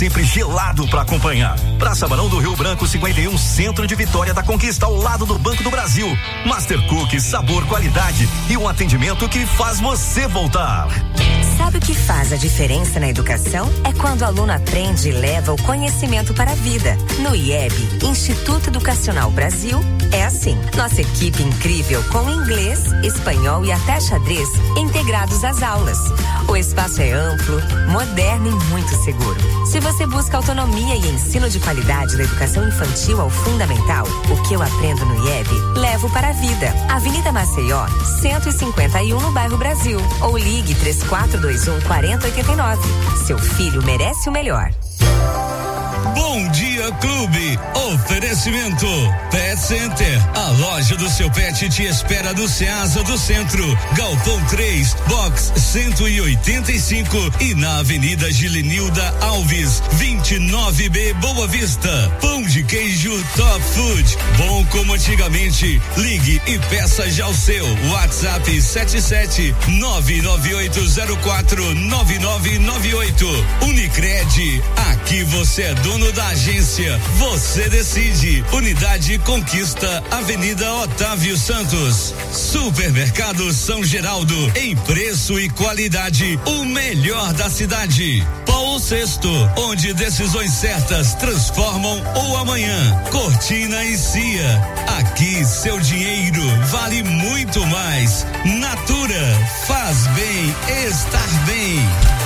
sempre gelado para acompanhar. Praça Barão do Rio Branco 51, centro de Vitória da Conquista, ao lado do Banco do Brasil. Master Cookies, sabor, qualidade e um atendimento que faz você voltar. Sabe o que faz a diferença na educação? É quando o aluno aprende e leva o conhecimento para a vida. No IEB, Instituto Educacional Brasil, é assim. Nossa equipe incrível com inglês, espanhol e até xadrez integrados às aulas. O espaço é amplo, moderno e muito seguro. Se você busca autonomia e ensino de qualidade da educação infantil ao fundamental, o que eu aprendo no IEB, levo para a vida. Avenida Maceió, 151 no bairro Brasil. Ou ligue 3421-4089. Seu filho merece o melhor. Bom Dia Clube, oferecimento Pet Center, a loja do seu pet te espera do Ceasa do Centro, Galpão 3, Box 185 e na Avenida Gilenilda Alves, 29B Boa Vista. Pão de queijo Top Food, bom como antigamente. Ligue e peça já o seu. WhatsApp 77-99804-9998. Unicred, aqui você é dono da agência, você decide. Unidade Conquista, Avenida Otávio Santos. Supermercado São Geraldo, em preço e qualidade, o melhor da cidade. Paulo Sexto, onde decisões certas transformam o amanhã. Cortina e Cia, aqui seu dinheiro vale muito mais. Natura, faz bem estar bem.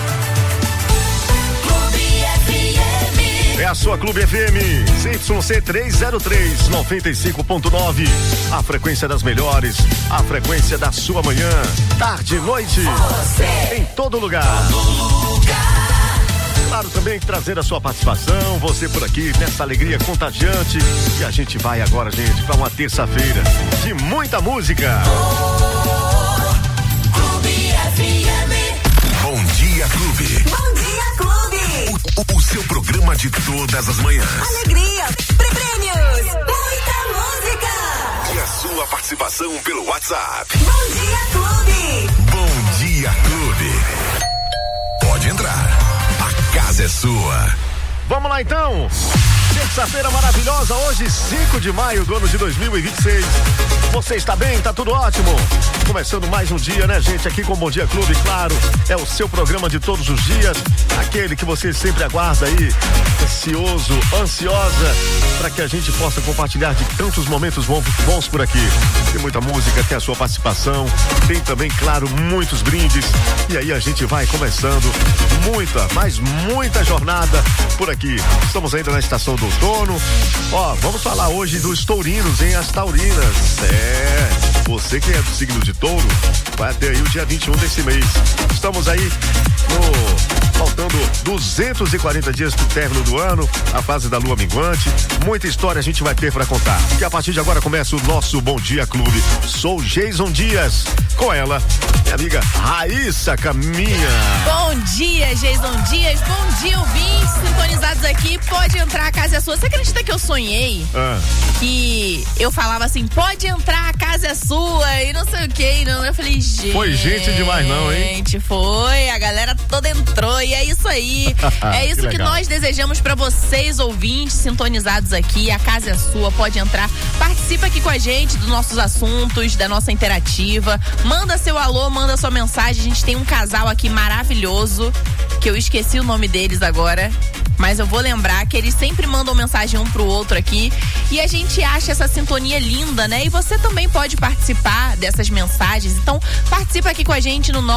É a sua Clube FM, CYC 303, 95.9. A frequência das melhores, a frequência da sua manhã, tarde e noite. Você, em todo lugar. Claro, também trazer a sua participação, você por aqui, nessa alegria contagiante. E a gente vai agora, gente, para uma terça-feira de muita música. Clube FM. Bom Dia Clube. Bom Dia Clube. O seu programa de todas as manhãs. Alegria, prêmios, muita música. E a sua participação pelo WhatsApp. Bom Dia Clube. Bom Dia Clube. Pode entrar. A casa é sua. Vamos lá então. Terça-feira maravilhosa, hoje 5 de maio do ano de 2026. Você está bem? Tá tudo ótimo? Começando mais um dia, né, gente? Aqui com o Bom Dia Clube, claro, é o seu programa de todos os dias, aquele que você sempre aguarda aí, ansioso, ansiosa, para que a gente possa compartilhar de tantos momentos bons por aqui. Tem muita música, tem a sua participação, tem também, claro, muitos brindes. E aí a gente vai começando muita jornada por aqui. Estamos ainda na estação do outono. Ó, vamos falar hoje dos taurinos, hein? As taurinas. Você que é do signo de touro, vai até aí o dia 21 desse mês. Estamos aí faltando 240 dias pro término do ano, a fase da lua minguante. Muita história a gente vai ter pra contar. E a partir de agora começa o nosso Bom Dia Clube. Sou Jason Dias, com ela, minha amiga Raíssa Caminha. Bom dia, Jason Dias. Bom dia, ouvintes sintonizados aqui. Pode entrar, a casa é sua. Você acredita que eu sonhei? Que eu falava assim, pode entrar, a casa é sua, e não sei o que. Eu falei, gente. Foi gente demais não, hein? Gente, foi. A galera toda entrou e é isso aí. É isso que nós desejamos pra vocês, ouvintes sintonizados aqui. A casa é sua, pode entrar. Participa aqui com a gente dos nossos assuntos, da nossa interativa. Manda seu alô, manda sua mensagem. A gente tem um casal aqui maravilhoso, que eu esqueci o nome deles agora, mas eu vou lembrar que eles sempre mandam mensagem um pro outro aqui e a gente acha essa sintonia linda, né? E você também pode participar dessas mensagens, então participa aqui com a gente no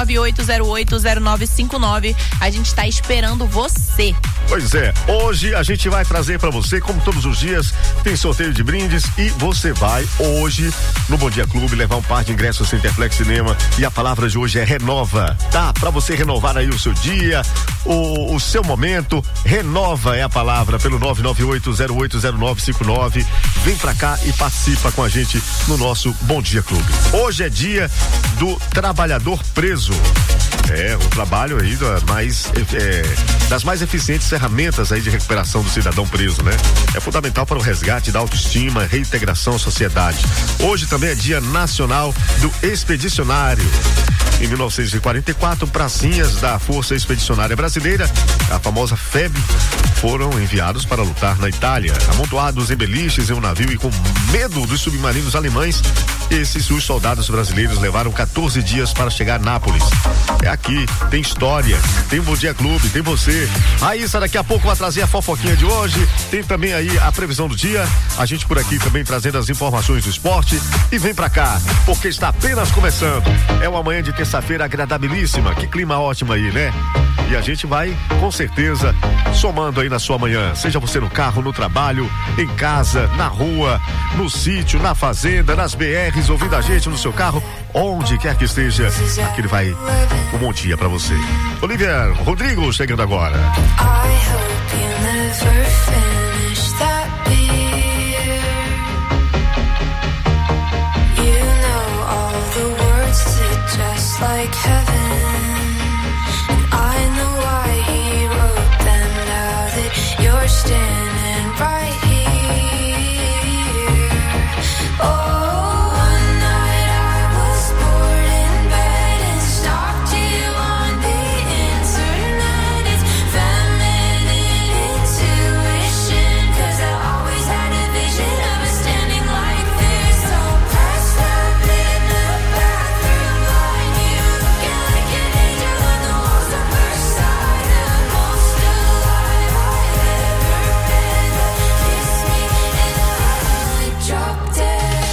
998080959. A gente tá esperando você. Pois é, hoje a gente vai trazer pra você, como todos os dias, tem sorteio de brindes e você vai hoje no Bom Dia Clube levar um par de ingressos Centerplex Cinema e a palavra de hoje é renova, tá? Pra você renovar aí o seu dia, o seu momento. Renova é a palavra pelo 998080959. Vem pra cá e participa com a gente no nosso Bom Dia Clube. Hoje é dia do trabalhador preso. É, o trabalho aí das mais eficientes ferramentas aí de recuperação do cidadão preso, né? É fundamental para o resgate da autoestima, reintegração à sociedade. Hoje também é dia nacional do expedicionário. Em 1944, pracinhas da Força Expedicionária Brasileira, a famosa FEB, foram enviados para lutar na Itália. Amontoados em beliches em um navio e com medo dos submarinos alemães, os soldados brasileiros levaram 14 dias para chegar a Nápoles. É aqui, tem história, tem Bom Dia Clube, tem você. Raíssa daqui a pouco vai trazer a fofoquinha de hoje, tem também aí a previsão do dia, a gente por aqui também trazendo as informações do esporte e vem pra cá, porque está apenas começando. É uma manhã de terça-feira agradabilíssima, que clima ótimo aí, né? E a gente vai, com certeza, somando aí na sua manhã, seja você no carro, no trabalho, em casa, na rua, no sítio, na fazenda, nas BRs, ouvindo a gente no seu carro, onde quer que esteja, aqui ele vai um bom dia pra você. Olivia Rodrigo chegando agora. Like heaven, I know why he wrote them. Now that you're standing right here. Oh, one night I was bored in bed and stalked you on the internet. It's feminine intuition, 'cause I always had a vision of us standing like this. So pressed up in the bathroom line, you looking like an angel on the walls of Versailles. The most alive I've ever been. Kiss me and I drop dead.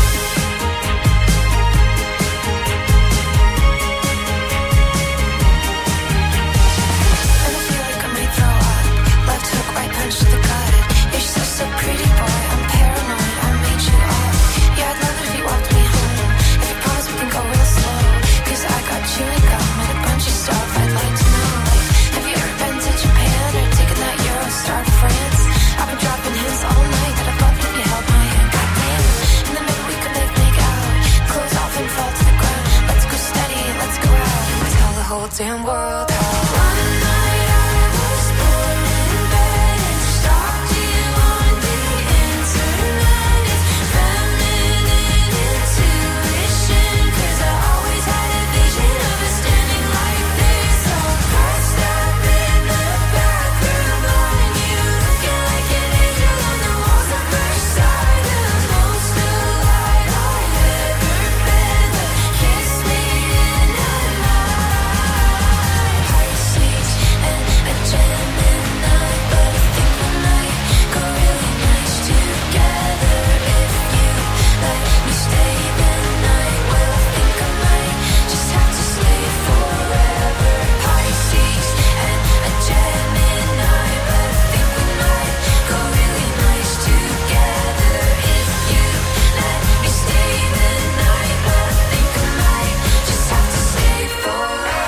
And I feel like I might throw up. Left hook, right punch to the gut. You're so pretty, boy. I'm paranoid. I made you up. Yeah, I'd love it if you walked me home. If you promise we can go real slow. 'Cause I got chewing gum and a bunch of stuff I'd like to know. Like, have you ever been to Japan or taken that Eurostar to France? I've been dropping hints all night that I'd love it if you held my hand. Goddamn. And then maybe we could make out. Close off and fall to the ground. Let's go steady, let's go out. And tell the whole damn world how. One night I was bored in bed and stalked you on the internet. It's feminine intuition, 'cause I always had a vision of us standing like this. So pressed up in the bathroom line, you looking like an angel on the walls of Versailles. The most alive I've ever been. Kiss me and Pisces and a Gemini, but I think we might go really nice together if you let me stay the night. Well, I think I might just have to stay forever. Pisces and a Gemini, but I think we might go really nice together if you let me stay the night. Well, I think I might just have to stay forever.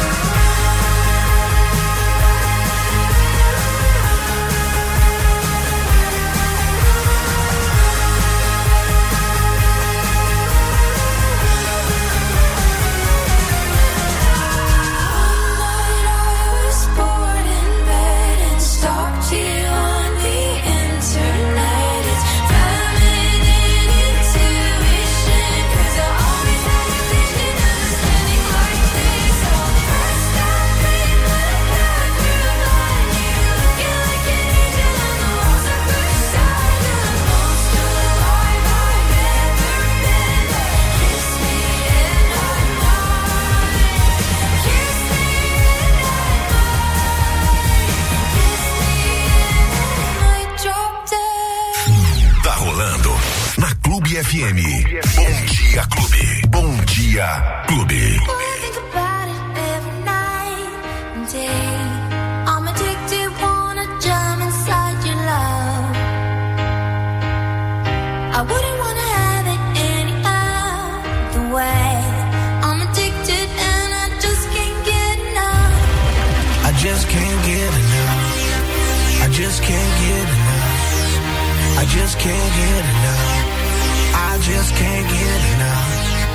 One night I was bored in bed and stalked you on the internet. It's feminine intuition, 'cause I always had a vision of us standing like this. So pressed up in the bathroom line, you looking like an angel on the walls of Versailles. The most alive I've ever been. Kiss me and I might. Kiss me and I might. Kiss me and I might drop dead. Tá rolando na Clube FM. Bom dia, Clube. Bom dia, Clube. When I think about it every night and day, I'm addicted, wanna jump inside your love. I wouldn't wanna have it any other way. I'm addicted and I just can't get enough. I just can't get enough. I just can't get enough. I just can't get enough. I just can't get enough.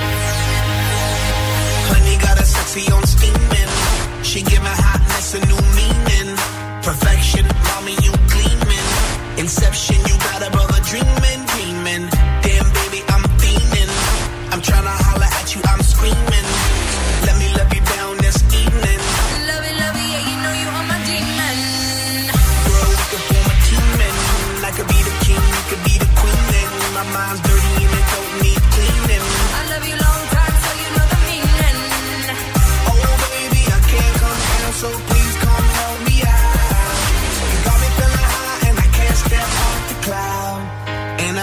Honey got a sexy on steaming. She give my hotness a new meaning. Perfection, mommy, you gleaming. Inception, you got a brother dreaming, dreaming. Damn, baby, I'm fiending. I'm tryna holler at you, I'm screaming.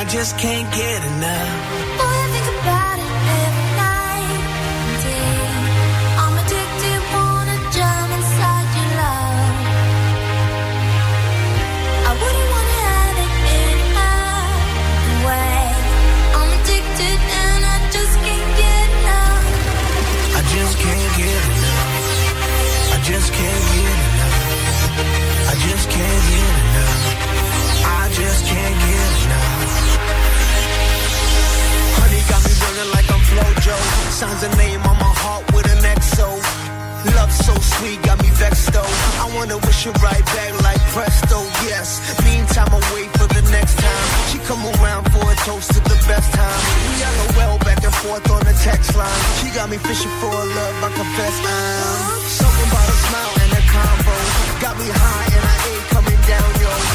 I just can't get enough. Boy, I think about it every night and day. I'm addicted, wanna jump inside your love. I wouldn't wanna have it any other way. I'm addicted and I just can't get enough. I just can't get enough. I just can't get enough. I just can't get enough. I just can't get enough. Honey got me running like I'm Flojo. Signs a name on my heart with an XO. Love so sweet, got me vexed though. I wanna wish it right back like presto, yes. Meantime, I wait for the next time. She come around for a toast to the best time. We LOL back and forth on the text line. She got me fishing for a love, I confess I'm something about a smile and a combo. Got me high and I ain't coming down, yo.